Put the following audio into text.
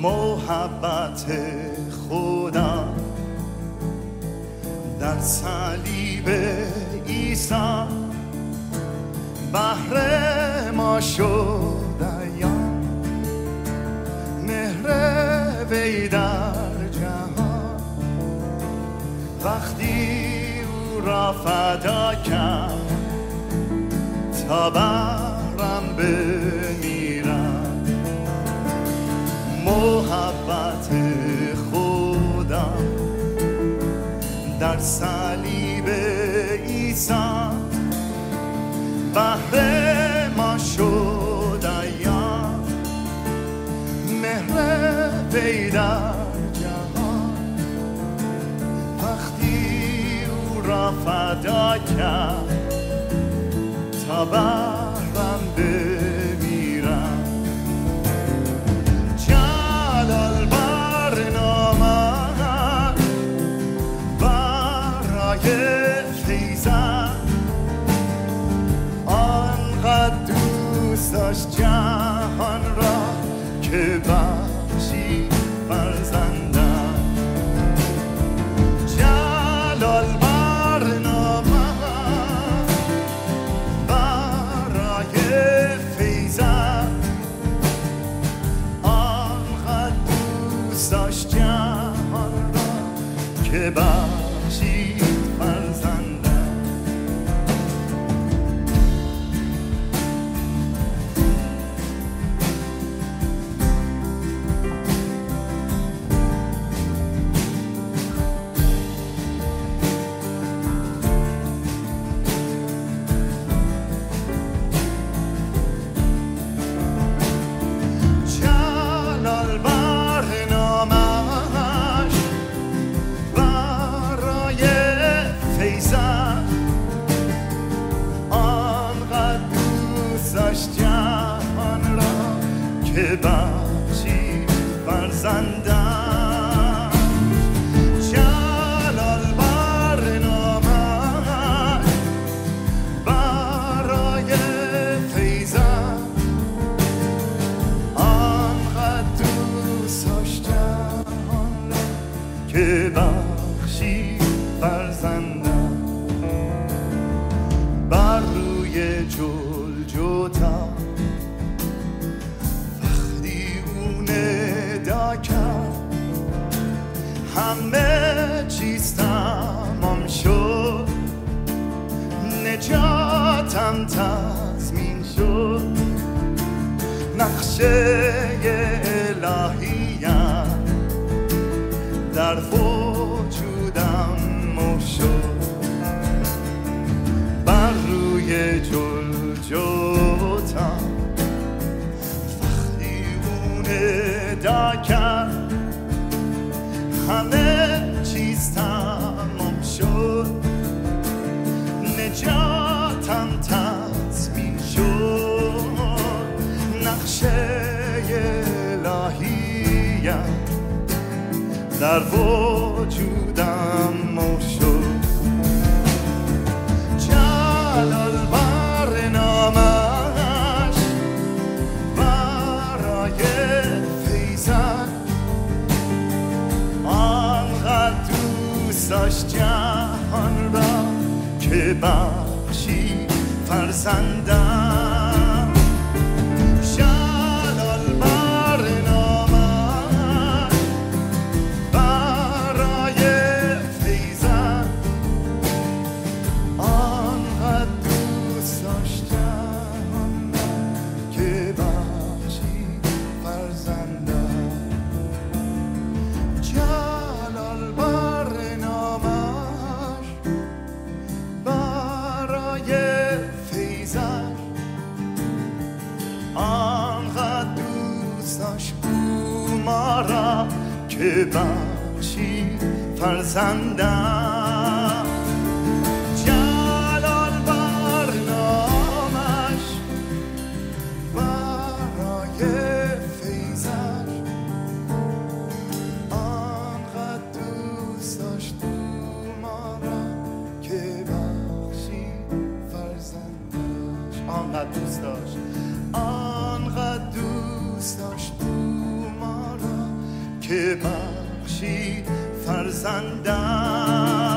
محبت خدا در صلیب عیسی بهر ما شد عیان، مهر وی در جهان وقتی او را فدا کرد تا برم بمیرم. محبت خدا در صلیب عیسی بهر ما شد عیان، مهر وی در جهان وقتی او را فدا کرد تا برم بمیرم. جلال بر نامش برای فیضت، آنقدر دوست داشت جهان را که بخشید فرزندم. جلال بر نامش برای فیضت، آنقدر دوست داشت جهان را که بخشید فرزندم. جلال بر نامش برای فیضت، آنقدر دوست داشت جهان را که بخشید فرزندم. جلال بر نامش برای فیضت، آنقدر دوست داشت جهان را که بخشید فرزندم. بر روی جلجتا وقتی او ندا کرد، همه چیز تمام شد، نجاتم تضمین شد. نقشه الهیم در وجودم مو شد. بر روی جلجتا وقتی او ندا کرد، همه چیز تمام شد، نجاتم تضمین شد. نقشه الهیم در وجودم مو شد. جلال بر نامش برای فیضت، آنقدر دوست داشت جهان را که بخشید فرزندم. جلال بر نامش برای فیضت، آنقدر دوست داشت جهان را که بخشید فرزندم. جلال بر نامش برای فیضت، آنقدر دوست داشت او ما را که بخشید فرزندم. جلال بر نامش برای فیضت، آنقدر دوست داشت او ما را که بخشید فرزندش. آنقدر دوست داشت، آنقدر دوست داشت او ما را که بخشی فرزندش.